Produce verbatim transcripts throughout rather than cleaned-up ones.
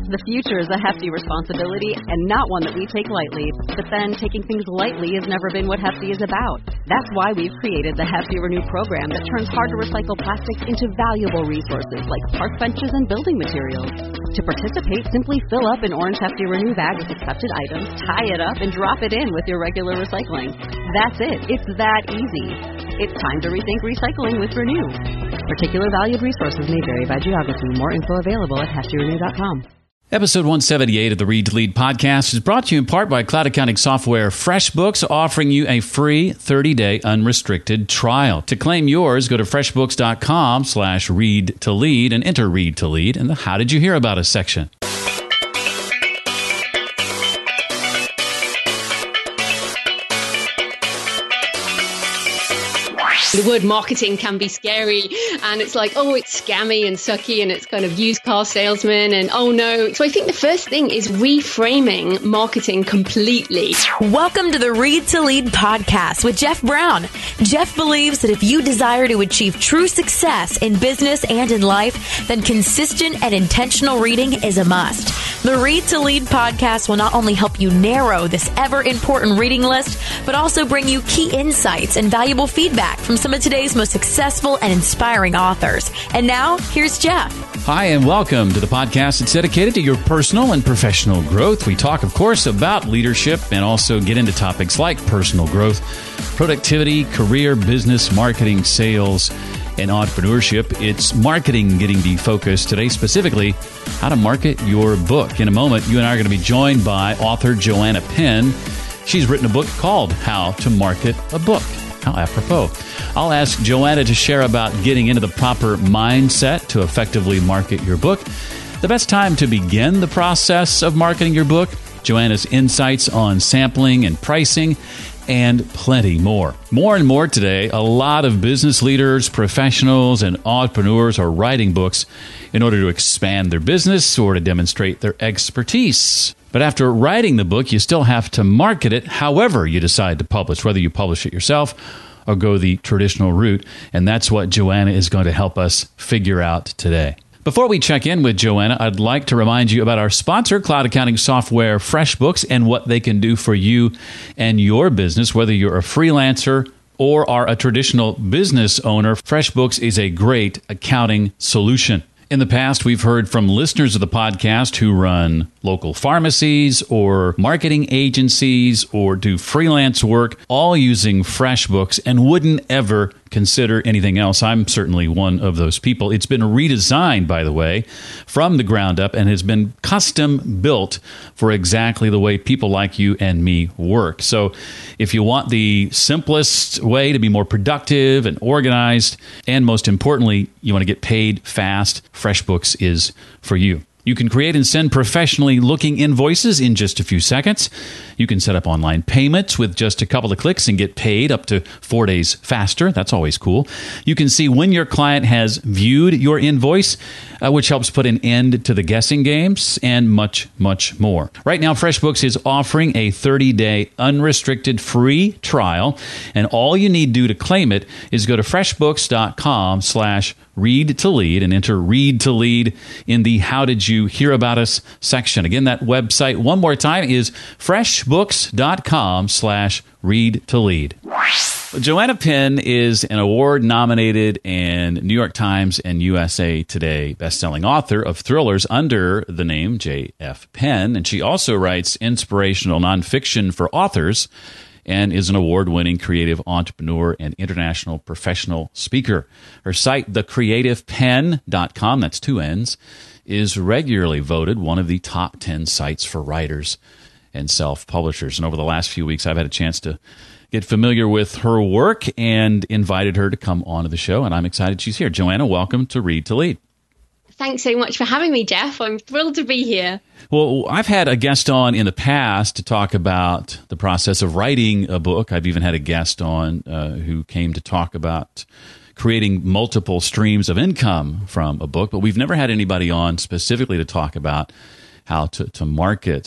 The future is a hefty responsibility and not one that we take lightly. But then, taking things lightly has never been what Hefty is about. That's why we've created the Hefty Renew program that turns hard-to-recycle plastics into valuable resources like park benches and building materials. To participate, simply fill up an orange Hefty Renew bag with accepted items, tie it up, and drop it in with your regular recycling. That's it. It's that easy. It's time to rethink recycling with Renew. Particular valued resources may vary by geography. More info available at hefty renew dot com. Episode one seventy-eight of the Read to Lead podcast is brought to you in part by cloud accounting software FreshBooks, offering you a free thirty-day unrestricted trial. To claim yours, go to freshbooks.com slash read to lead and enter Read to Lead in the How Did You Hear About Us section. The word marketing can be scary, and it's like, oh, it's scammy and sucky, and it's kind of used car salesman, and oh no. So I think the first thing is reframing marketing completely. Welcome to the Read to Lead podcast with Jeff Brown. Jeff believes that if you desire to achieve true success in business and in life, then consistent and intentional reading is a must. The Read to Lead podcast will not only help you narrow this ever-important reading list, but also bring you key insights and valuable feedback from some of today's most successful and inspiring authors. And now, here's Jeff. Hi, and welcome to the podcast that's dedicated to your personal and professional growth. We talk, of course, about leadership and also get into topics like personal growth, productivity, career, business, marketing, sales, and entrepreneurship. It's marketing getting the focus today, specifically how to market your book. In a moment, you and I are going to be joined by author Joanna Penn. She's written a book called How to Market a Book. How apropos. I'll ask Joanna to share about getting into the proper mindset to effectively market your book, the best time to begin the process of marketing your book, Joanna's insights on sampling and pricing, and plenty more. More and more today, a lot of business leaders, professionals, and entrepreneurs are writing books in order to expand their business or to demonstrate their expertise. But after writing the book, you still have to market it however you decide to publish, whether you publish it yourself or go the traditional route. And that's what Joanna is going to help us figure out today. Before we check in with Joanna, I'd like to remind you about our sponsor, cloud accounting software FreshBooks, and what they can do for you and your business, whether you're a freelancer or are a traditional business owner. FreshBooks is a great accounting solution. In the past, we've heard from listeners of the podcast who run local pharmacies or marketing agencies or do freelance work, all using FreshBooks and wouldn't ever consider anything else. I'm certainly one of those people. It's been redesigned, by the way, from the ground up and has been custom built for exactly the way people like you and me work. So if you want the simplest way to be more productive and organized, and most importantly, you want to get paid fast, FreshBooks is for you. You can create and send professionally looking invoices in just a few seconds. You can set up online payments with just a couple of clicks and get paid up to four days faster. That's always cool. You can see when your client has viewed your invoice, uh, which helps put an end to the guessing games, and much, much more. Right now, FreshBooks is offering a thirty-day unrestricted free trial, and all you need to do to claim it is go to freshbooks.com slash read to lead and enter Read to Lead in the How Did You Hear About Us section. Again, that website one more time is freshbooks.com slash read to lead. Joanna Penn is an award-nominated and New York Times and U S A Today best-selling author of thrillers under the name J F Penn, and she also writes inspirational nonfiction for authors and is an award-winning creative entrepreneur and international professional speaker. Her site, the creative pen dot com, that's two N's, is regularly voted one of the top ten sites for writers and self-publishers. And over the last few weeks, I've had a chance to get familiar with her work and invited her to come onto the show, and I'm excited she's here. Joanna, welcome to Read to Lead. Thanks so much for having me, Jeff. I'm thrilled to be here. Well, I've had a guest on in the past to talk about the process of writing a book. I've even had a guest on uh, who came to talk about creating multiple streams of income from a book, but we've never had anybody on specifically to talk about how to, to market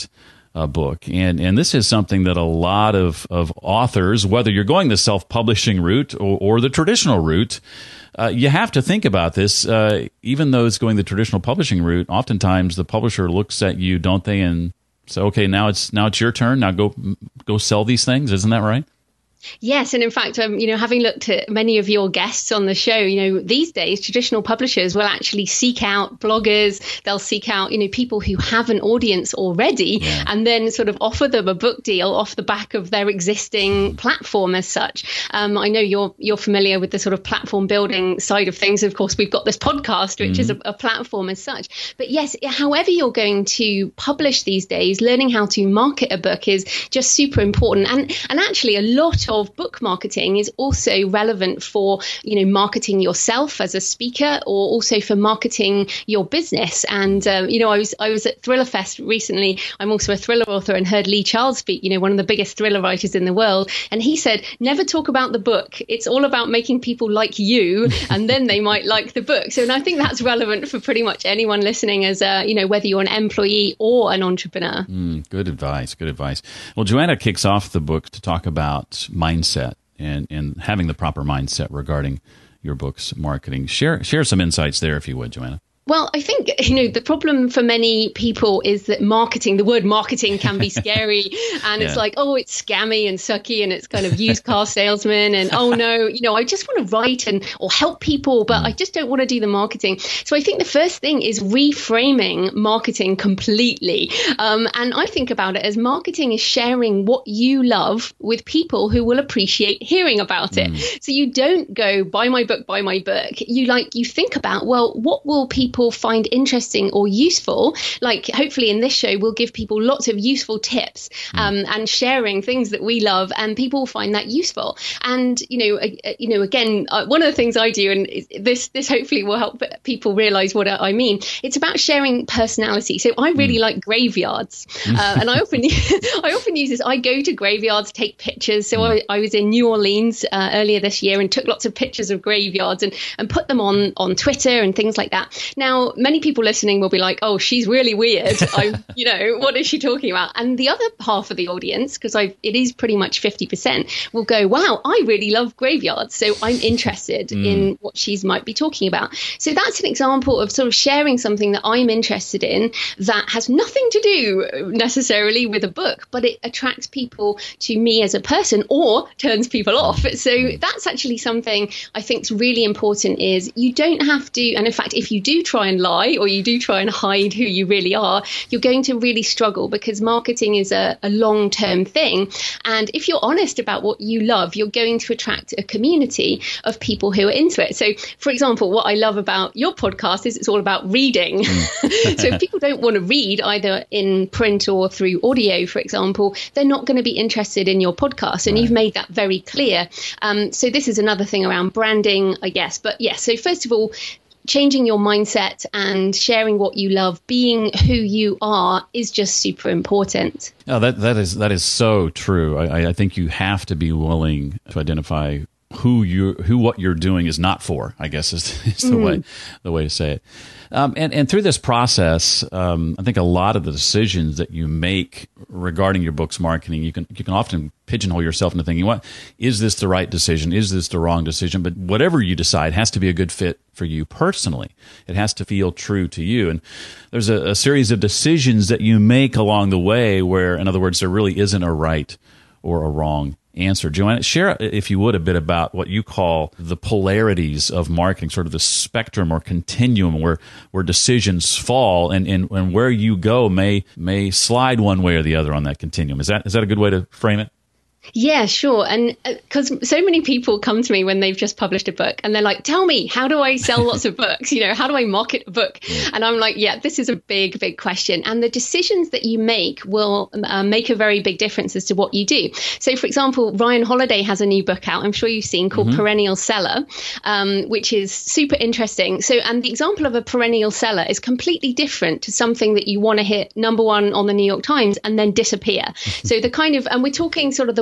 a book. And and this is something that a lot of, of authors, whether you're going the self-publishing route or, or the traditional route, uh, you have to think about this. Uh, even though it's going the traditional publishing route, oftentimes the publisher looks at you, don't they, and say, okay, now it's now it's your turn. Now go go sell these things. Isn't that right? Yes. And in fact, um, you know, having looked at many of your guests on the show, you know, these days, traditional publishers will actually seek out bloggers. They'll seek out, you know, people who have an audience already yeah. and then sort of offer them a book deal off the back of their existing platform as such. Um, I know you're you're familiar with the sort of platform building side of things. Of course, we've got this podcast, which mm-hmm. is a, a platform as such. But yes, however you're going to publish these days, learning how to market a book is just super important. And, and actually, a lot of book marketing is also relevant for, you know, marketing yourself as a speaker, or also for marketing your business. And um, you know, I was I was at Thriller Fest recently. I'm also a thriller author, and heard Lee Child speak, you know, one of the biggest thriller writers in the world. And he said, never talk about the book. It's all about making people like you, and then they might like the book. So, and I think that's relevant for pretty much anyone listening, as a, you know, whether you're an employee or an entrepreneur. Mm, good advice. Good advice. Well, Joanna kicks off the book to talk about mindset and, and having the proper mindset regarding your book's marketing. Share share some insights there, if you would, Joanna. Well, I think, you know, the problem for many people is that marketing, the word marketing can be scary, and yeah. it's like, oh, it's scammy and sucky, and it's kind of used car salesman, and oh no, you know, I just want to write and or help people, but mm. I just don't want to do the marketing. So I think the first thing is reframing marketing completely. Um, and I think about it as marketing is sharing what you love with people who will appreciate hearing about it. Mm. So you don't go, buy my book, buy my book. You like, you think about, well, what will people People find interesting or useful? Like, hopefully in this show, we'll give people lots of useful tips um, mm. and sharing things that we love, and people will find that useful. And, you know, uh, you know, again, uh, one of the things I do, and this this hopefully will help people realize what I mean. It's about sharing personality. So I really mm. like graveyards, uh, and I often I often use this. I go to graveyards, take pictures. So mm. I, I was in New Orleans uh, earlier this year and took lots of pictures of graveyards and and put them on on Twitter and things like that. Now, many people listening will be like, oh, she's really weird. I, you know, what is she talking about? And the other half of the audience, because I it is pretty much fifty percent, will go, wow, I really love graveyards. So I'm interested mm. in what she might be talking about. So that's an example of sort of sharing something that I'm interested in that has nothing to do necessarily with a book, but it attracts people to me as a person or turns people off. So that's actually something I think is really important, is you don't have to, and in fact, if you do try and lie, or you do try and hide who you really are, you're going to really struggle, because marketing is a, a long-term thing. And if you're honest about what you love, you're going to attract a community of people who are into it. So, for example, what I love about your podcast is it's all about reading. Mm. So if people don't want to read either in print or through audio, for example, they're not going to be interested in your podcast. And right. you've made that very clear. Um, so this is another thing around branding, I guess. But yes, so first of all, changing your mindset and sharing what you love, being who you are, is just super important. Oh, that that is that is so true. I, I think you have to be willing to identify who you who what you're doing is not for, I guess is, is the mm. way the way to say it. Um, and and through this process, um, I think a lot of the decisions that you make regarding your book's marketing, you can you can often pigeonhole yourself into thinking, what is this the right decision? Is this the wrong decision? But whatever you decide has to be a good fit for you personally. It has to feel true to you. And there's a, a series of decisions that you make along the way where, in other words, there really isn't a right or a wrong answer. Joanna, share, if you would, a bit about what you call the polarities of marketing, sort of the spectrum or continuum where where decisions fall, and, and, and where you go may may slide one way or the other on that continuum. Is that is that a good way to frame it? Yeah, sure. And because uh, so many people come to me when they've just published a book and they're like, tell me, how do I sell lots of books? You know, how do I market a book? And I'm like, yeah, this is a big, big question. And the decisions that you make will uh, make a very big difference as to what you do. So, for example, Ryan Holiday has a new book out, I'm sure you've seen, called mm-hmm. Perennial Seller, um, which is super interesting. So, and the example of a perennial seller is completely different to something that you want to hit number one on the New York Times and then disappear. So the kind of, and we're talking sort of the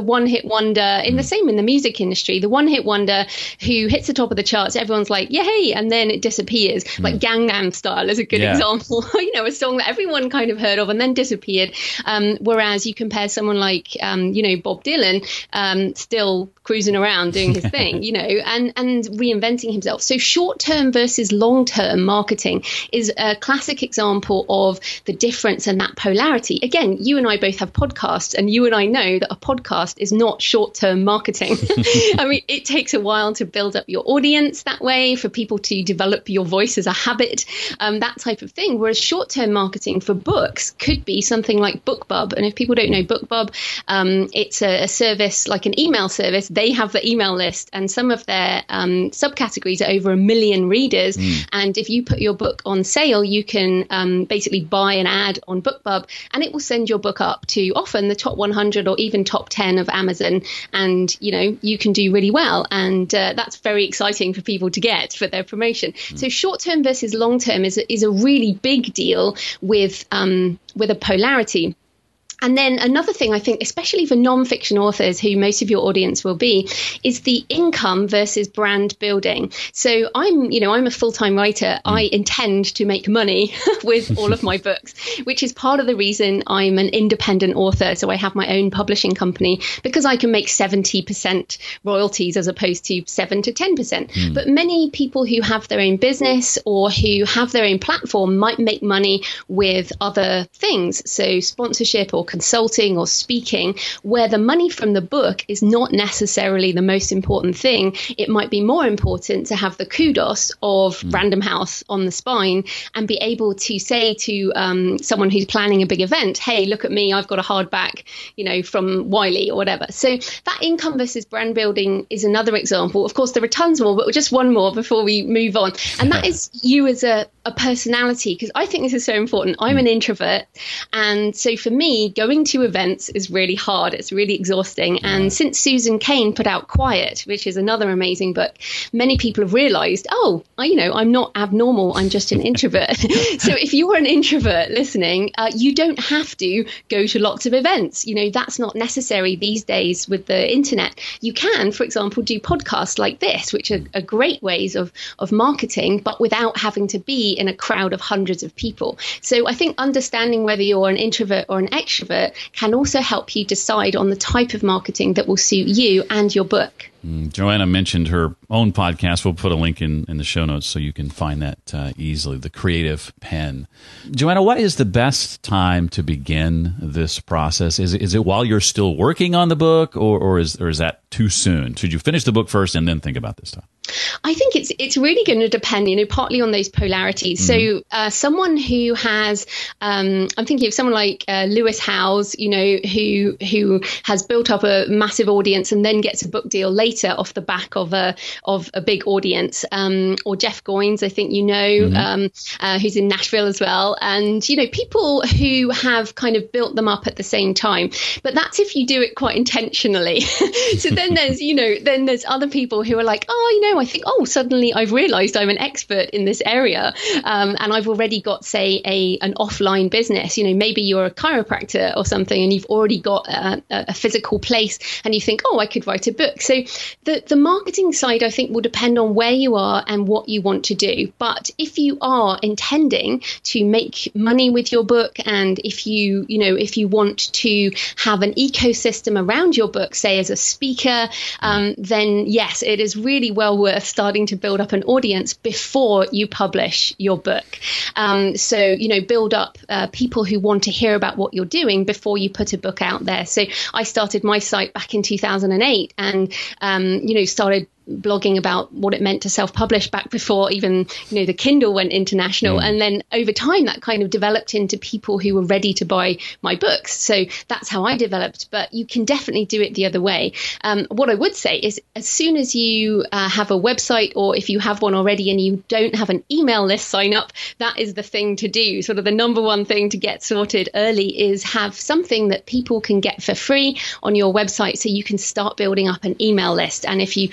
one-hit wonder, in the same in the music industry, the one-hit wonder who hits the top of the charts, everyone's like, yay, and then it disappears. Mm. Like Gangnam Style is a good yeah. example, you know, a song that everyone kind of heard of and then disappeared. Um, whereas you compare someone like, um, you know, Bob Dylan, um, still cruising around doing his thing, you know, and, and reinventing himself. So short-term versus long-term marketing is a classic example of the difference and that polarity. Again, you and I both have podcasts, and you and I know that a podcast is not short-term marketing. I mean, it takes a while to build up your audience that way, for people to develop your voice as a habit, um, that type of thing. Whereas short-term marketing for books could be something like BookBub. And if people don't know BookBub, um, it's a, a service like an email service. They have the email list, and some of their um, subcategories are over a million readers. Mm. And if you put your book on sale, you can um, basically buy an ad on BookBub, and it will send your book up to often the top one hundred or even top ten of Amazon. And, you know, you can do really well. And uh, that's very exciting for people to get for their promotion. Mm. So short term versus long term is, is a really big deal with um, with a polarity. And then another thing I think, especially for non-fiction authors, who most of your audience will be, is the income versus brand building. So I'm, you know, I'm a full-time writer. Mm. I intend to make money with all of my books, which is part of the reason I'm an independent author. So I have my own publishing company, because I can make seventy percent royalties as opposed to seven to ten percent. Mm. But many people who have their own business or who have their own platform might make money with other things. So sponsorship or consulting or speaking, where the money from the book is not necessarily the most important thing. It might be more important to have the kudos of mm. Random House on the spine and be able to say to um, someone who's planning a big event, hey, look at me, I've got a hardback, you know, from Wiley or whatever. So that income versus brand building is another example. Of course, there are tons more, but just one more before we move on. And that is you as a, a personality, because I think this is so important. I'm mm. an introvert. And so for me, going to events is really hard. It's really exhausting. Yeah. And since Susan Cain put out Quiet, which is another amazing book, many people have realized, oh, I, you know, I'm not abnormal. I'm just an introvert. So if you're an introvert listening, uh, you don't have to go to lots of events. You know, that's not necessary these days with the internet. You can, for example, do podcasts like this, which are, are great ways of, of marketing, but without having to be in a crowd of hundreds of people. So I think understanding whether you're an introvert or an extrovert can also help you decide on the type of marketing that will suit you and your book. Mm, Joanna mentioned her own podcast. We'll put a link in, in the show notes so you can find that uh, easily, The Creative Pen. Joanna, what is the best time to begin this process? Is it, is it while you're still working on the book, or, or, is, or is that too soon? Should you finish the book first and then think about this stuff? I think it's it's really going to depend, you know, partly on those polarities. Mm-hmm. So uh, someone who has, um, I'm thinking of someone like uh, Lewis Howes, you know, who who has built up a massive audience and then gets a book deal later off the back of a of a big audience, um, or Jeff Goins, I think you know, mm-hmm. um, uh, who's in Nashville as well, and you know, people who have kind of built them up at the same time. But that's if you do it quite intentionally. So then there's, you know, then there's other people who are like, oh, you know, I think, oh, suddenly I've realized I'm an expert in this area, um, and I've already got, say, a an offline business. You know, maybe you're a chiropractor or something, and you've already got a, a physical place, and you think, oh, I could write a book. So the the marketing side, I think, will depend on where you are and what you want to do. But if you are intending to make money with your book, and if you, you know, if you want to have an ecosystem around your book, say as a speaker, um, then yes, it is really well worth starting to build up an audience before you publish your book. Um, so, you know, build up uh, people who want to hear about what you're doing before you put a book out there. So I started my site back in two thousand eight and, um, you know, started blogging about what it meant to self-publish back before even, you know, the Kindle went international. Mm. And then over time, that kind of developed into people who were ready to buy my books. So that's how I developed. But you can definitely do it the other way. Um, what I would say is, as soon as you uh, have a website, or if you have one already and you don't have an email list sign up, that is the thing to do. Sort of the number one thing to get sorted early is have something that people can get for free on your website, so you can start building up an email list. And if you haven't got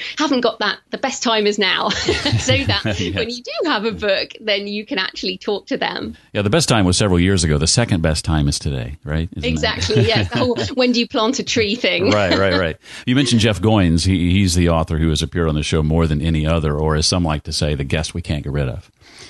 got that, the best time is now. So that yes. when you do have a book, then you can actually talk to them. Yeah, the best time was several years ago. The second best time is today, right? Isn't exactly, yes. The whole when do you plant a tree thing. Right, right, right. You mentioned Jeff Goins. He, he's the author who has appeared on the show more than any other, or as some like to say, the guest we can't get rid of.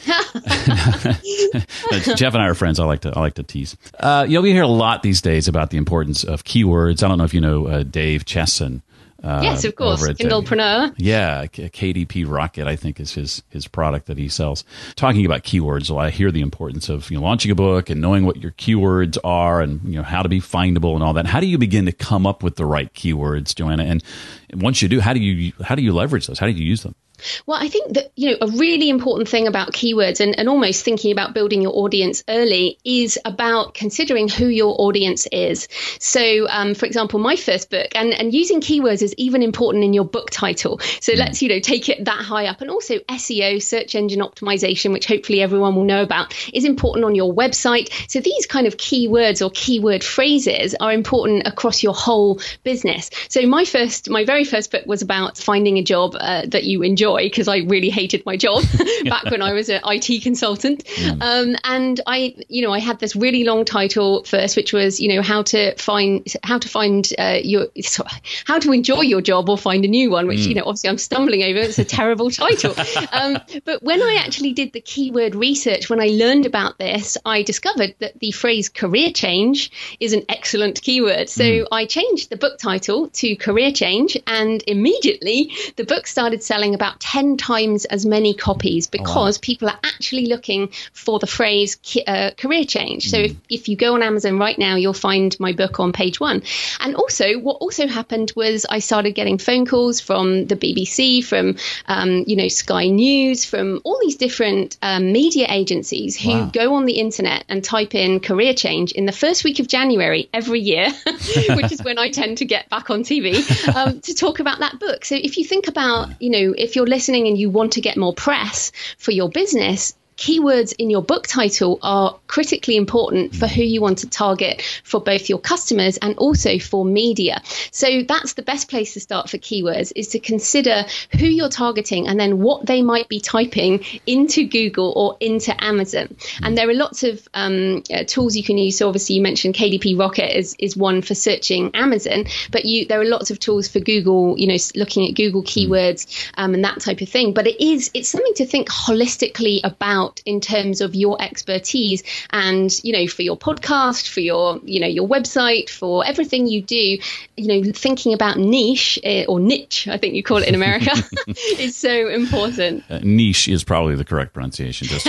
Jeff and I are friends. I like to I like to tease. Uh, you know, we hear a lot these days about the importance of keywords. I don't know if you know uh, Dave Chesson. Uh, yes, of course, Kindlepreneur. Uh, yeah, K D P Rocket, I think, is his his product that he sells. Talking about keywords, well, I hear the importance of you know, launching a book and knowing what your keywords are, and you know how to be findable and all that. How do you begin to come up with the right keywords, Joanna? And once you do, how do you how do you leverage those? How do you use them? Well, I think that, you know, a really important thing about keywords and, and almost thinking about building your audience early is about considering who your audience is. So, um, for example, my first book and, and using keywords is even important in your book title. So mm. let's, you know, take it that high up. And also S E O, search engine optimization, which hopefully everyone will know about, is important on your website. So these kind of keywords or keyword phrases are important across your whole business. So my first, my very first book was about finding a job uh, that you enjoy. Because I really hated my job back when I was an I T consultant. Mm. Um, and I, you know, I had this really long title first, which was, you know, how to find, how to find uh, your, how to enjoy your job or find a new one, which, mm. you know, obviously I'm stumbling over. It's a terrible title. Um, but when I actually did the keyword research, when I learned about this, I discovered that the phrase career change is an excellent keyword. So mm. I changed the book title to career change, and immediately the book started selling about ten times as many copies because oh, wow. people are actually looking for the phrase uh, career change. So mm. if, if you go on Amazon right now, you'll find my book on page one. And also what also happened was I started getting phone calls from the B B C, from, um, you know, Sky News, from all these different um, media agencies who wow. go on the internet and type in career change in the first week of January every year, which is when I tend to get back on T V, um, to talk about that book. So if you think about, you know, if you're listening and you want to get more press for your business, keywords in your book title are critically important for who you want to target for both your customers and also for media. So that's the best place to start for keywords, is to consider who you're targeting and then what they might be typing into Google or into Amazon. And there are lots of um, uh, tools you can use. So obviously you mentioned K D P Rocket is, is one for searching Amazon, but you there are lots of tools for Google, you know, looking at Google keywords um, and that type of thing. But it is it's something to think holistically about in terms of your expertise, and you know, for your podcast, for your you know your website, for everything you do, you know, thinking about niche uh, or niche, I think you call it in America, is so important. Uh, niche is probably the correct pronunciation. Just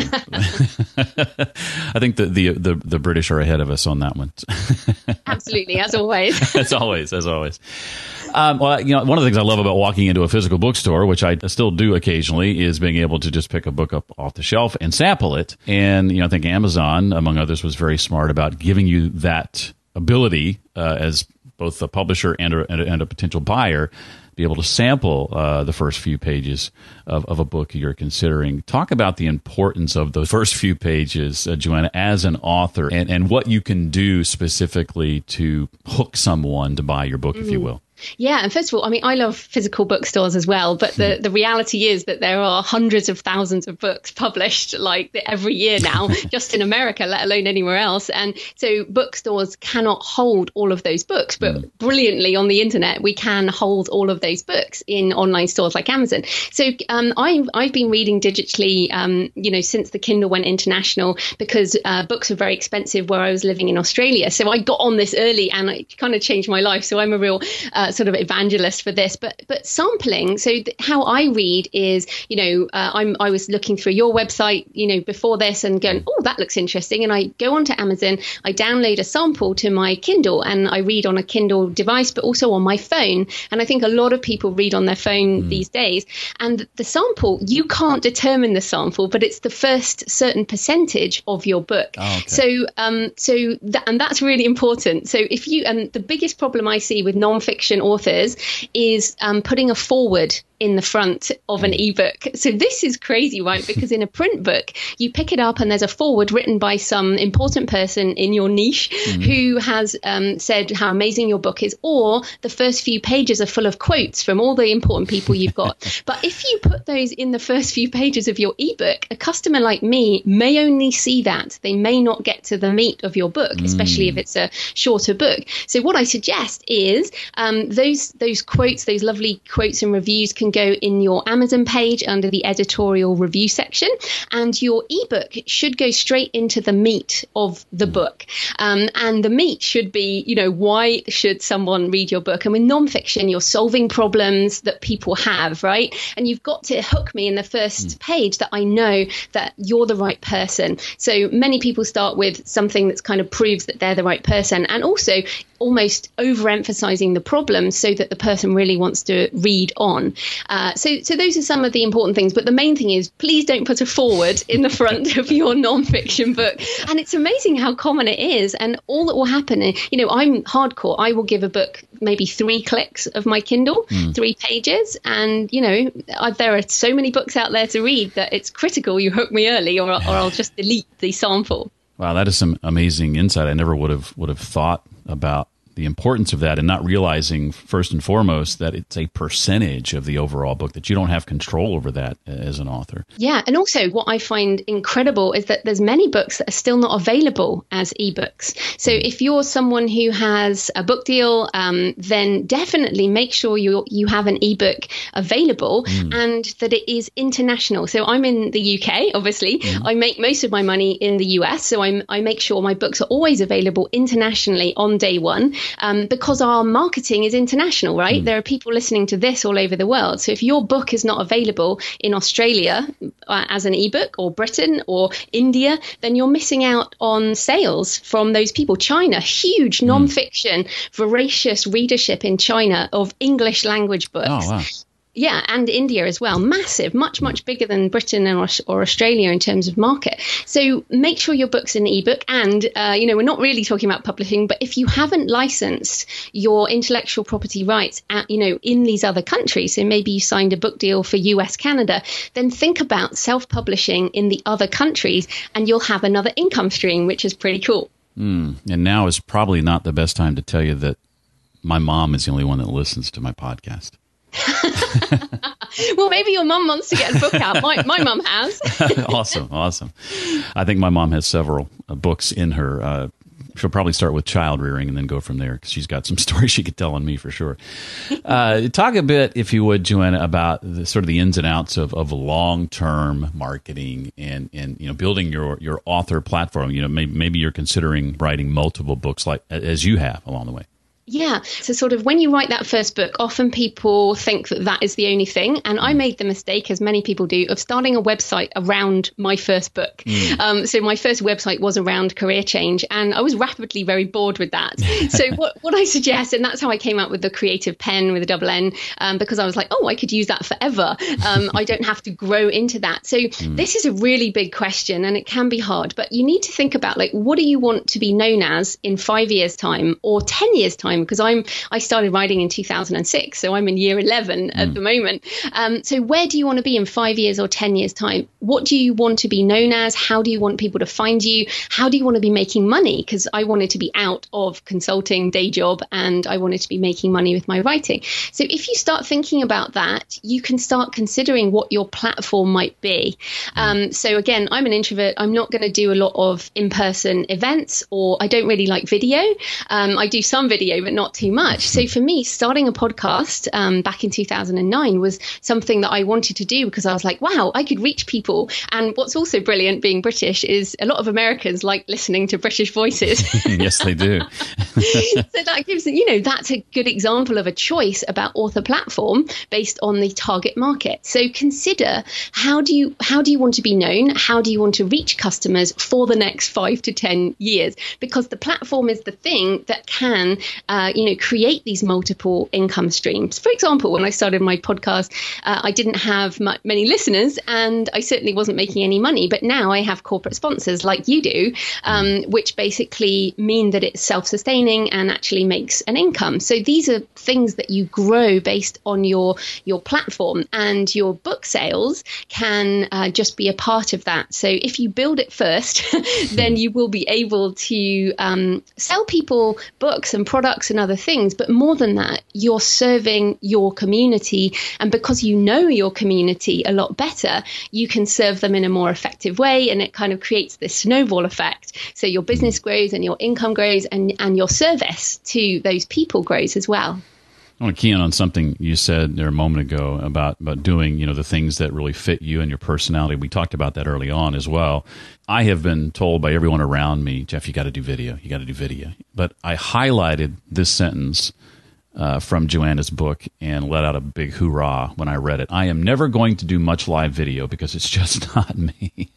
I think the, the the the British are ahead of us on that one. Absolutely, as always. as always, as always. Um, well, you know, one of the things I love about walking into a physical bookstore, which I still do occasionally, is being able to just pick a book up off the shelf and sample it. And, you know, I think Amazon, among others, was very smart about giving you that ability uh, as both a publisher and a, and a, and a potential buyer, be able to sample uh, the first few pages of, of a book you're considering. Talk about the importance of those first few pages, uh, Joanna, as an author, and, and what you can do specifically to hook someone to buy your book, mm. if you will. Yeah. And first of all, I mean, I love physical bookstores as well, but the, the reality is that there are hundreds of thousands of books published like every year now, just in America, let alone anywhere else. And so bookstores cannot hold all of those books, but mm. brilliantly on the internet, we can hold all of those books in online stores like Amazon. So um, I've, I've been reading digitally, um, you know, since the Kindle went international, because uh, books were very expensive where I was living in Australia. So I got on this early and it kind of changed my life. So I'm a real uh, sort of evangelist for this, but but sampling. So th- how I read is, you know, uh, I'm I was looking through your website, you know, before this and going, oh, that looks interesting, and I go onto Amazon, I download a sample to my Kindle, and I read on a Kindle device, but also on my phone. And I think a lot of people read on their phone mm. these days. And the sample, you can't determine the sample, but it's the first certain percentage of your book. Oh, okay. So um so th- and that's really important. So if you and the biggest problem I see with nonfiction authors is um, putting a foreword in the front of an ebook. So this is crazy, right? Because in a print book, you pick it up and there's a foreword written by some important person in your niche mm-hmm. who has um, said how amazing your book is, or the first few pages are full of quotes from all the important people you've got. But if you put those in the first few pages of your ebook, a customer like me may only see that. They may not get to the meat of your book, mm. especially if it's a shorter book. So what I suggest is um, those those quotes, those lovely quotes and reviews can go in your Amazon page under the editorial review section, and your ebook should go straight into the meat of the book. Um, and the meat should be, you know, why should someone read your book? And with nonfiction, you're solving problems that people have, right? And you've got to hook me in the first mm. page that I know that you're the right person. So many people start with something that's kind of proves that they're the right person, and also almost overemphasizing the problem so that the person really wants to read on. Uh, so, so those are some of the important things. But the main thing is, please don't put a foreword in the front of your nonfiction book. And it's amazing how common it is. And all that will happen, you know, I'm hardcore. I will give a book maybe three clicks of my Kindle, mm. three pages. And, you know, I, there are so many books out there to read that it's critical you hook me early, or, or I'll just delete the sample. Wow, that is some amazing insight. I never would have would have thought about the importance of that, and not realizing first and foremost that it's a percentage of the overall book, that you don't have control over that as an author. Yeah. And also what I find incredible is that there's many books that are still not available as ebooks. So if you're someone who has a book deal, um, then definitely make sure you you have an ebook available mm. and that it is international. So I'm in the U K, obviously. Mm. I make most of my money in the U S. So I'm, I make sure my books are always available internationally on day one. Um, because our marketing is international, right? Mm. There are people listening to this all over the world. So if your book is not available in Australia uh, as an ebook, or Britain or India, then you're missing out on sales from those people. China, huge mm. nonfiction, voracious readership in China of English language books. Oh, wow. Yeah, and India as well. Massive, much, much bigger than Britain or, or Australia in terms of market. So make sure your book's an ebook. And, uh, you know, we're not really talking about publishing, but if you haven't licensed your intellectual property rights, at, you know, in these other countries, so maybe you signed a book deal for U S, Canada, then think about self-publishing in the other countries, and you'll have another income stream, which is pretty cool. Mm. And now is probably not the best time to tell you that my mom is the only one that listens to my podcast. Well, maybe your mum wants to get a book out. My my mum has. Awesome, awesome. I think my mom has several uh, books in her. Uh, she'll probably start with child rearing and then go from there, because she's got some stories she could tell on me for sure. Uh, talk a bit, if you would, Joanna, about the, sort of the ins and outs of, of long-term marketing and, and you know building your, your author platform. You know, maybe, maybe you're considering writing multiple books like as you have along the way. Yeah. So sort of when you write that first book, often people think that that is the only thing. And I made the mistake, as many people do, of starting a website around my first book. Mm. Um, so my first website was around career change, and I was rapidly very bored with that. So what, what I suggest, and that's how I came up with the Creative Pen with a double N, um, because I was like, oh, I could use that forever. Um, I don't have to grow into that. So mm. this is a really big question, and it can be hard, but you need to think about, like, what do you want to be known as in five years time or ten years time? Because I'm I started writing in two thousand six, so I'm in year eleven mm. at the moment. Um, so where do you want to be in five years or ten years time? What do you want to be known as? How do you want people to find you? How do you want to be making money? Because I wanted to be out of consulting day job, and I wanted to be making money with my writing. So if you start thinking about that, you can start considering what your platform might be. Um, so again, I'm an introvert. I'm not going to do a lot of in-person events, or I don't really like video. Um, I do some video, but not too much. So for me, starting a podcast um, back in two thousand nine was something that I wanted to do, because I was like, wow, I could reach people. And what's also brilliant being British is a lot of Americans like listening to British voices. Yes, they do. So that gives, you know, that's a good example of a choice about author platform based on the target market. So consider, how do you how do you want to be known? How do you want to reach customers for the next five to ten years? Because the platform is the thing that can uh, uh, you know, create these multiple income streams. For example, when I started my podcast, uh, I didn't have m- many listeners, and I certainly wasn't making any money. But now I have corporate sponsors like you do, um, which basically mean that it's self-sustaining and actually makes an income. So these are things that you grow based on your your platform, and your book sales can uh, just be a part of that. So if you build it first, then you will be able to um, sell people books and products and other things. But more than that, you're serving your community. And because you know your community a lot better, you can serve them in a more effective way. And it kind of creates this snowball effect. So your business grows and your income grows, and, and your service to those people grows as well. I want to key in on something you said there a moment ago about, about doing, you know, the things that really fit you and your personality. We talked about that early on as well. I have been told by everyone around me, Jeff, you got to do video. You got to do video. But I highlighted this sentence uh, from Joanna's book and let out a big hoorah when I read it. I am never going to do much live video because it's just not me.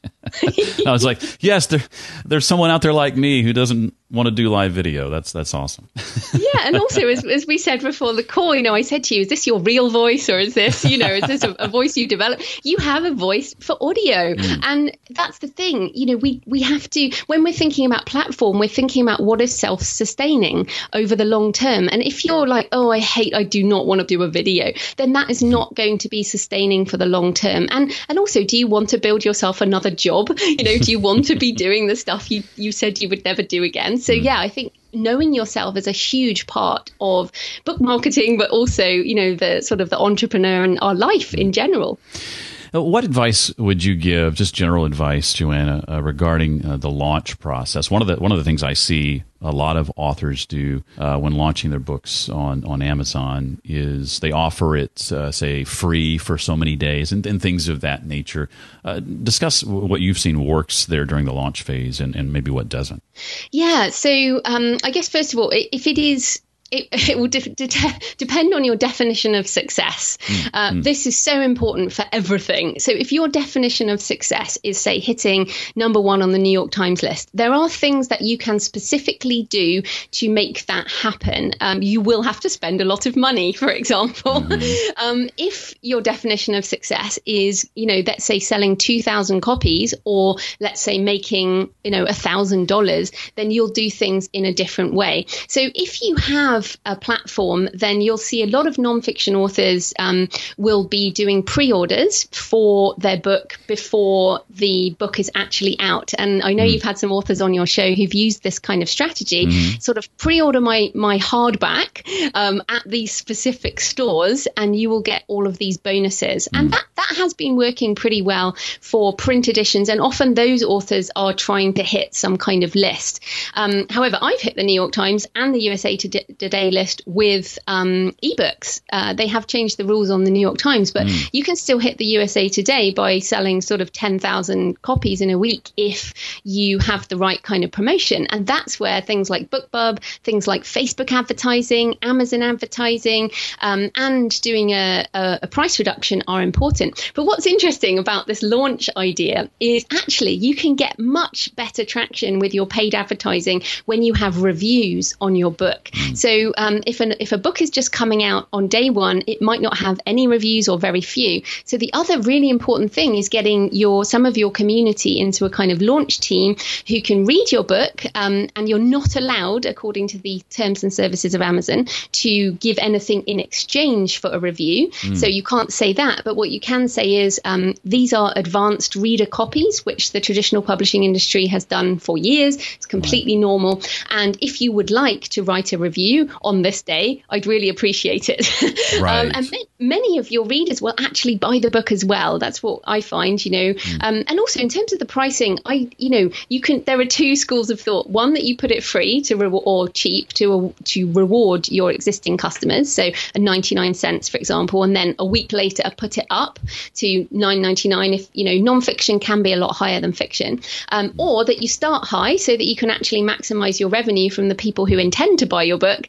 I was like, yes, there, there's someone out there like me who doesn't want to do live video. That's that's awesome. Yeah, and also as, as we said before the call, you know, I said to you, is this your real voice, or is this, you know, is this a, a voice you develop? You have a voice for audio, mm. and that's the thing. You know, we we have to, when we're thinking about platform, we're thinking about what is self-sustaining over the long term. And if you're like, oh, I hate, I do not want to do a video, then that is not going to be sustaining for the long term. And and also, do you want to build yourself another job? You know, do you want to be doing the stuff you you said you would never do again? So yeah, I think knowing yourself is a huge part of book marketing, but also, you know, the sort of the entrepreneur and our life in general. What advice would you give, just general advice, Joanna, uh, regarding uh, the launch process? One of the one of the things I see a lot of authors do uh, when launching their books on, on Amazon is they offer it, uh, say, free for so many days and, and things of that nature. Uh, discuss what you've seen works there during the launch phase and, and maybe what doesn't. Yeah, so um, I guess, first of all, if it is It, it will de- de- depend on your definition of success. Mm, uh, mm. This is so important for everything. So if your definition of success is, say, hitting number one on the New York Times list, there are things that you can specifically do to make that happen. Um, you will have to spend a lot of money, for example. Mm-hmm. um, if your definition of success is, you know, let's say selling two thousand copies, or let's say making, you know, one thousand dollars, then you'll do things in a different way. So if you have a platform, then you'll see a lot of nonfiction authors um, will be doing pre-orders for their book before the book is actually out. And I know mm. you've had some authors on your show who've used this kind of strategy, mm. sort of pre-order my my hardback um, at these specific stores, and you will get all of these bonuses. Mm. And that, that has been working pretty well for print editions. And often those authors are trying to hit some kind of list. Um, however, I've hit the New York Times and the U S A Today list with um, ebooks. Uh, they have changed the rules on the New York Times, but mm. you can still hit the U S A Today by selling sort of ten thousand copies in a week if you have the right kind of promotion. And that's where things like BookBub, things like Facebook advertising, Amazon advertising, um, and doing a, a, a price reduction are important. But what's interesting about this launch idea is actually you can get much better traction with your paid advertising when you have reviews on your book. Mm. So So um, if, an, if a book is just coming out on day one, it might not have any reviews or very few. So the other really important thing is getting your some of your community into a kind of launch team who can read your book. Um, and you're not allowed, according to the terms and services of Amazon, to give anything in exchange for a review. Mm. So you can't say that. But what you can say is um, these are advanced reader copies, which the traditional publishing industry has done for years. It's completely right. normal. And if you would like to write a review on this day, I'd really appreciate it. Right. um, and ma- many of your readers will actually buy the book as well. That's what I find, you know. Mm. Um, and also in terms of the pricing, I, you know, you can. There are two schools of thought. One, that you put it free to re- or cheap to uh, to reward your existing customers. So a ninety-nine cents, for example, and then a week later put it up to nine ninety-nine. If you know, nonfiction can be a lot higher than fiction. Um, or that you start high so that you can actually maximize your revenue from the people who intend to buy your book,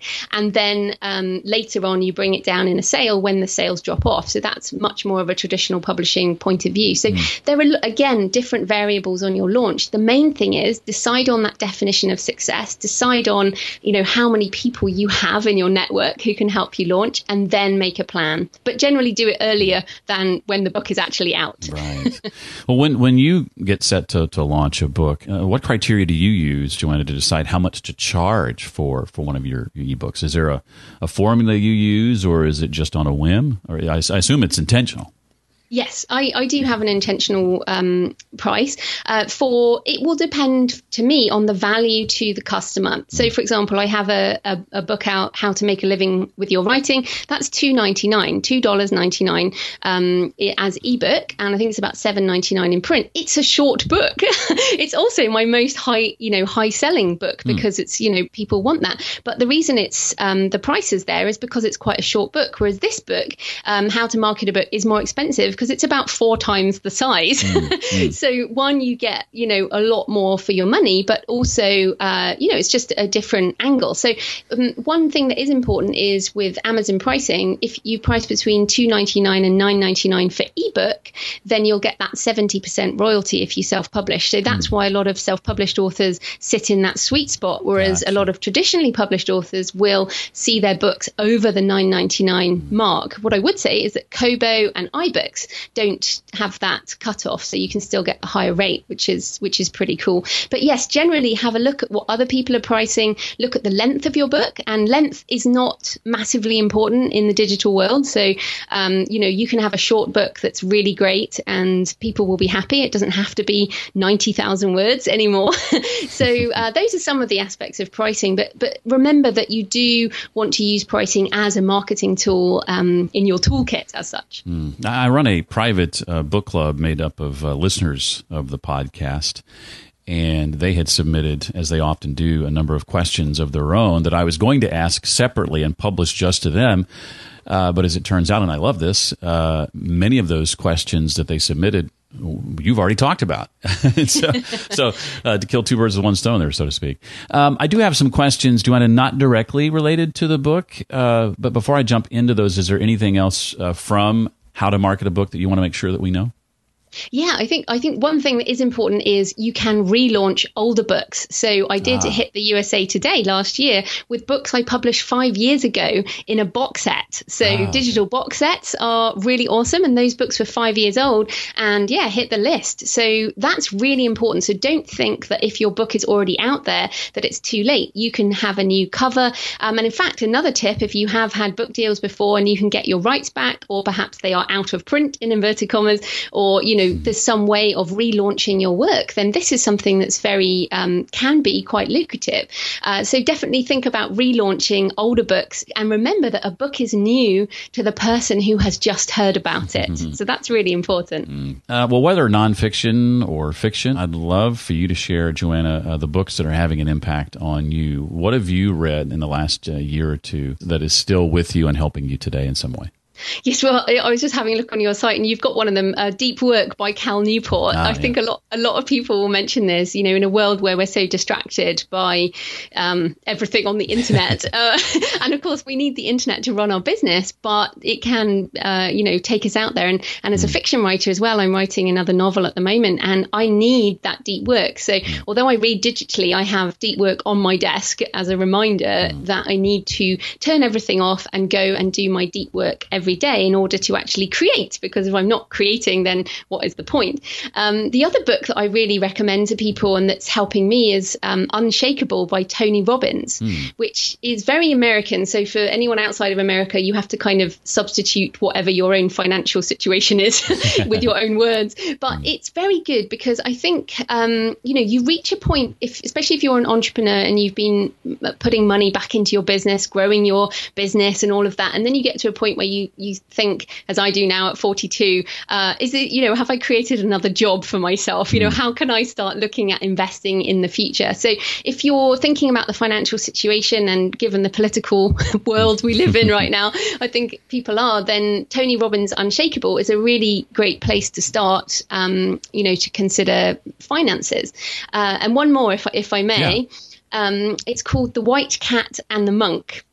and then um, later on you bring it down in a sale when the sales drop off. So that's much more of a traditional publishing point of view. So mm. there are, again, different variables on your launch. The main thing is decide on that definition of success, decide on, you know, how many people you have in your network who can help you launch, and then make a plan. But generally do it earlier than when the book is actually out. Right. Well, when when you get set to, to launch a book, uh, what criteria do you use, Joanna, to decide how much to charge for, for one of your, your ebooks? Is there a, a formula you use, or is it just on a whim? Or I, I assume it's intentional. Yes, I, I do have an intentional um, price uh, for, it will depend to me on the value to the customer. So, for example, I have a, a, a book out, How to Make a Living with Your Writing. That's two dollars and ninety-nine cents, two dollars and ninety-nine cents um, as ebook, and I think it's about seven dollars and ninety-nine cents in print. It's a short book. It's also my most high, you know, high selling book because mm. it's, you know, people want that. But the reason it's um, the price is there is because it's quite a short book, whereas this book, um, How to Market a Book, is more expensive because it's about four times the size. Mm, mm. So one, you get, you know, a lot more for your money, but also, uh, you know, it's just a different angle. So um, one thing that is important is with Amazon pricing, if you price between two dollars and ninety-nine cents and nine dollars and ninety-nine cents for ebook, then you'll get that seventy percent royalty if you self-publish. So that's mm. why a lot of self-published authors sit in that sweet spot, whereas gotcha. a lot of traditionally published authors will see their books over the nine dollars and ninety-nine cents mm. mark. What I would say is that Kobo and iBooks don't have that cutoff, so you can still get a higher rate, which is which is pretty cool. But yes, generally have a look at what other people are pricing, look at the length of your book, and length is not massively important in the digital world. So um, you know, you can have a short book that's really great and people will be happy. It doesn't have to be ninety thousand words anymore. So uh, those are some of the aspects of pricing, but but remember that you do want to use pricing as a marketing tool um, in your toolkit as such. Mm. I run a private Uh, book club made up of uh, listeners of the podcast, and they had submitted, as they often do, a number of questions of their own that I was going to ask separately and publish just to them. Uh, but as it turns out, and I love this, uh, many of those questions that they submitted, you've already talked about. so so uh, to kill two birds with one stone there, so to speak. Um, I do have some questions, Joanna, not directly related to the book. Uh, but before I jump into those, is there anything else uh, from How to Market a Book that you want to make sure that we know? Yeah, I think I think one thing that is important is you can relaunch older books. So I did ah. hit the U S A Today last year with books I published five years ago in a box set. So ah. digital box sets are really awesome, and those books were five years old and yeah, hit the list. So that's really important. So don't think that if your book is already out there that it's too late. You can have a new cover. Um, and in fact, another tip, if you have had book deals before and you can get your rights back, or perhaps they are out of print in inverted commas, or you know, there's some way of relaunching your work, then this is something that's very, um, can be quite lucrative. Uh, so definitely think about relaunching older books, and remember that a book is new to the person who has just heard about it. Mm-hmm. So that's really important. Mm. Uh, well, whether nonfiction or fiction, I'd love for you to share, Joanna, uh, the books that are having an impact on you. What have you read in the last uh, year or two that is still with you and helping you today in some way? Yes, well, I was just having a look on your site, and you've got one of them, uh, Deep Work by Cal Newport. Ah, I think yes. a lot, a lot of people will mention this. You know, in a world where we're so distracted by um, everything on the internet, uh, and of course we need the internet to run our business, but it can, uh, you know, take us out there. And and as a fiction writer as well, I'm writing another novel at the moment, and I need that deep work. So although I read digitally, I have deep work on my desk as a reminder mm. that I need to turn everything off and go and do my deep work every day in order to actually create, because if I'm not creating, then what is the point? Um, the other book that I really recommend to people and that's helping me is um, Unshakable by Tony Robbins, mm. which is very American. So for anyone outside of America, you have to kind of substitute whatever your own financial situation is with your own words. But mm. it's very good because I think, um, you know, you reach a point, if, especially if you're an entrepreneur and you've been putting money back into your business, growing your business and all of that, and then you get to a point where you you think, as I do now at forty-two, uh, is it, you know, have I created another job for myself? You know, how can I start looking at investing in the future? So if you're thinking about the financial situation, and given the political world we live in right now, I think people are, then Tony Robbins' Unshakable is a really great place to start, um, you know, to consider finances. Uh, and one more, if, if I may. Yeah. Um, it's called The White Cat and the Monk.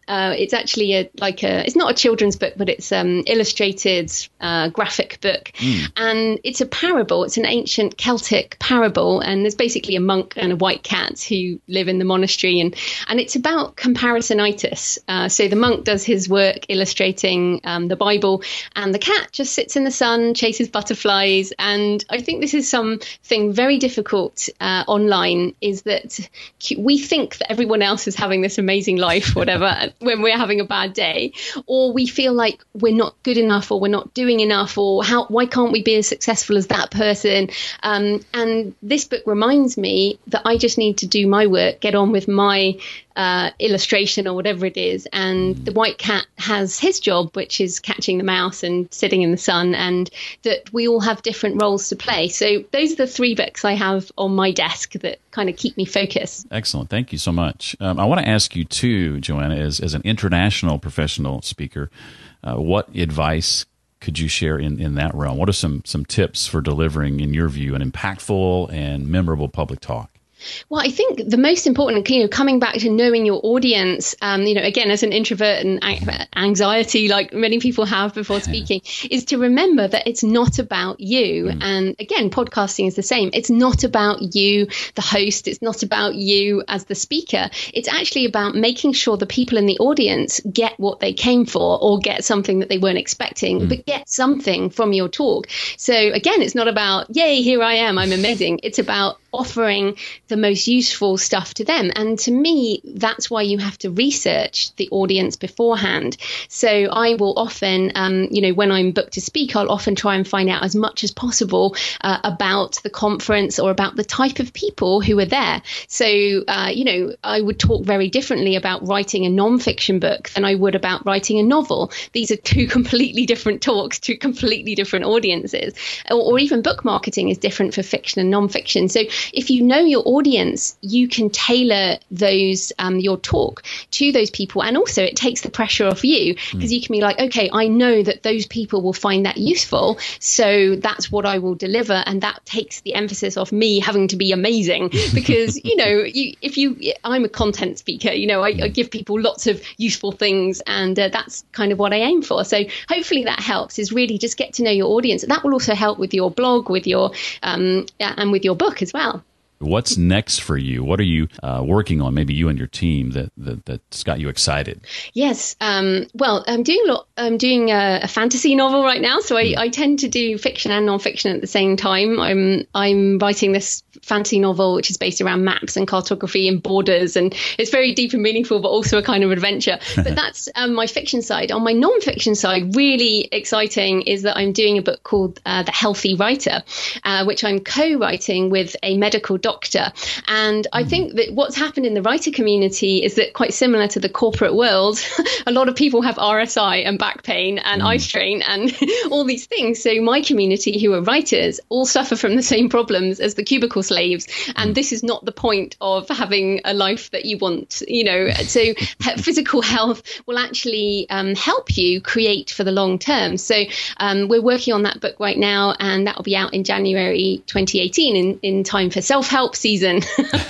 Uh, it's actually a like a it's not a children's book, but it's um illustrated uh, graphic book, mm. and it's a parable. It's an ancient Celtic parable, and there's basically a monk and a white cat who live in the monastery, and and it's about comparisonitis. Uh, so the monk does his work illustrating um, the Bible, and the cat just sits in the sun, chases butterflies. And I think this is something very difficult uh, online, is that we think that everyone else is having this amazing life, whatever, when we're having a bad day, or we feel like we're not good enough, or we're not doing enough, or how why can't we be as successful as that person? Um, and this book reminds me that I just need to do my work, get on with my uh, illustration or whatever it is. And the white cat has his job, which is catching the mouse and sitting in the sun, and that we all have different roles to play. So those are the three books I have on my desk that kind of keep me focused. Excellent. Thank you so much. Um, I want to ask you too, Joanna, as, as an international professional speaker, uh, what advice could you share in, in that realm? What are some, some tips for delivering, in your view, an impactful and memorable public talk? Well, I think the most important, you know, coming back to knowing your audience, um, you know, again, as an introvert and anxiety, like many people have before speaking, is to remember that it's not about you. Mm. And again, podcasting is the same. It's not about you, the host. It's not about you as the speaker. It's actually about making sure the people in the audience get what they came for, or get something that they weren't expecting, mm. but get something from your talk. So again, it's not about, yay, here I am, I'm amazing. It's about offering the most useful stuff to them. And to me, that's why you have to research the audience beforehand. So I will often, um, you know, when I'm booked to speak, I'll often try and find out as much as possible uh, about the conference, or about the type of people who are there. So, uh, you know, I would talk very differently about writing a nonfiction book than I would about writing a novel. These are two completely different talks to completely different audiences. Or, or even book marketing is different for fiction and nonfiction. So if you know your audience, you can tailor those um, your talk to those people. And also it takes the pressure off you, because mm. you can be like, okay, I know that those people will find that useful, so that's what I will deliver. And that takes the emphasis off me having to be amazing, because, you know, you, if you, I'm a content speaker, you know, I, I give people lots of useful things, and uh, that's kind of what I aim for. So hopefully that helps, is really just get to know your audience. That will also help with your blog, with your um, and with your book as well. What's next for you? What are you uh, working on, maybe you and your team, that, that, that's got you excited? Yes. Um, well, I'm doing a lot. I'm doing a, a fantasy novel right now. So I, I tend to do fiction and nonfiction at the same time. I'm I'm writing this fantasy novel, which is based around maps and cartography and borders. And it's very deep and meaningful, but also a kind of adventure. But that's um, my fiction side. On my nonfiction side, really exciting is that I'm doing a book called uh, The Healthy Writer, uh, which I'm co-writing with a medical doctor. doctor. And I think that what's happened in the writer community is that, quite similar to the corporate world, a lot of people have R S I and back pain and mm. eye strain and all these things. So my community, who are writers, all suffer from the same problems as the cubicle slaves. And mm. this is not the point of having a life that you want, you know. So physical health will actually um, help you create for the long term. So um, we're working on that book right now, and that will be out in January twenty eighteen, in, in time for self-help season.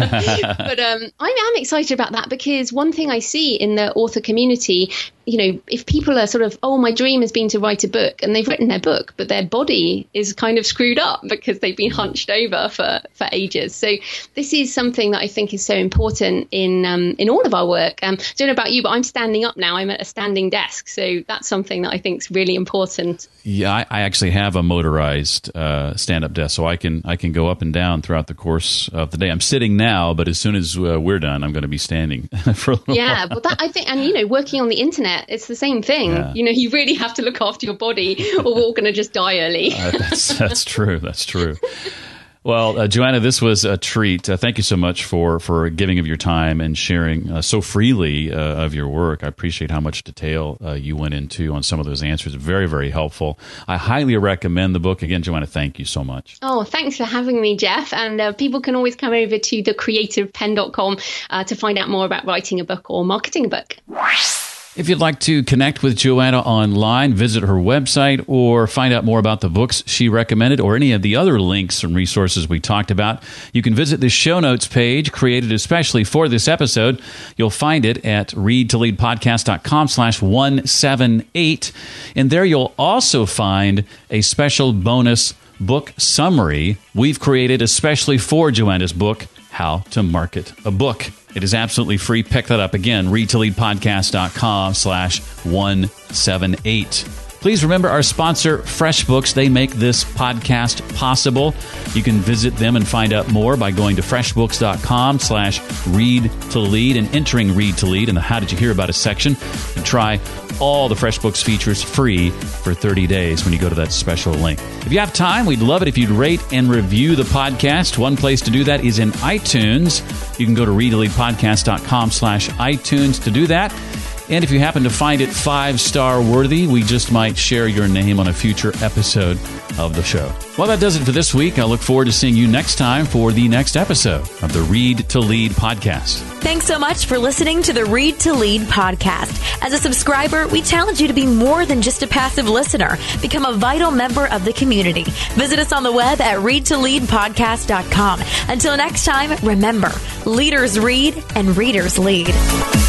But um, I am excited about that, because one thing I see in the author community, you know, if people are sort of, oh, my dream has been to write a book, and they've written their book, but their body is kind of screwed up because they've been hunched over for, for ages. So this is something that I think is so important in um, in all of our work. Um, I don't know about you, but I'm standing up now. I'm at a standing desk. So that's something that I think is really important. Yeah, I, I actually have a motorized uh, stand-up desk, so I can I can go up and down throughout the course of the day. I'm sitting now, but as soon as uh, we're done, I'm going to be standing for a little Yeah, while. well, that, I think, and you know, working on the internet, it's the same thing. Yeah. You know, you really have to look after your body, or we're all going to just die early. uh, that's, that's true. That's true. Well, uh, Joanna, this was a treat. Uh, thank you so much for, for giving of your time and sharing uh, so freely uh, of your work. I appreciate how much detail uh, you went into on some of those answers. Very, very helpful. I highly recommend the book. Again, Joanna, thank you so much. Oh, thanks for having me, Jeff. And uh, people can always come over to the creative pen dot com uh, to find out more about writing a book or marketing a book. If you'd like to connect with Joanna online, visit her website, or find out more about the books she recommended or any of the other links and resources we talked about, you can visit the show notes page created especially for this episode. You'll find it at readtoleadpodcast.com slash 178. And there you'll also find a special bonus book summary we've created especially for Joanna's book, How to Market a Book. It is absolutely free. Pick that up again, readtoleadpodcast.com slash 178. Please remember our sponsor, FreshBooks. They make this podcast possible. You can visit them and find out more by going to freshbooks.com slash read to lead and entering Read to Lead in the How Did You Hear About Us section. And try all the FreshBooks features free for thirty days when you go to that special link. If you have time, we'd love it if you'd rate and review the podcast. One place to do that is in iTunes. You can go to readtoleadpodcast.com slash iTunes to do that. And if you happen to find it five-star worthy, we just might share your name on a future episode of the show. Well, that does it for this week. I look forward to seeing you next time for the next episode of the Read to Lead podcast. Thanks so much for listening to the Read to Lead podcast. As a subscriber, we challenge you to be more than just a passive listener. Become a vital member of the community. Visit us on the web at read to lead podcast dot com. Until next time, remember, leaders read and readers lead.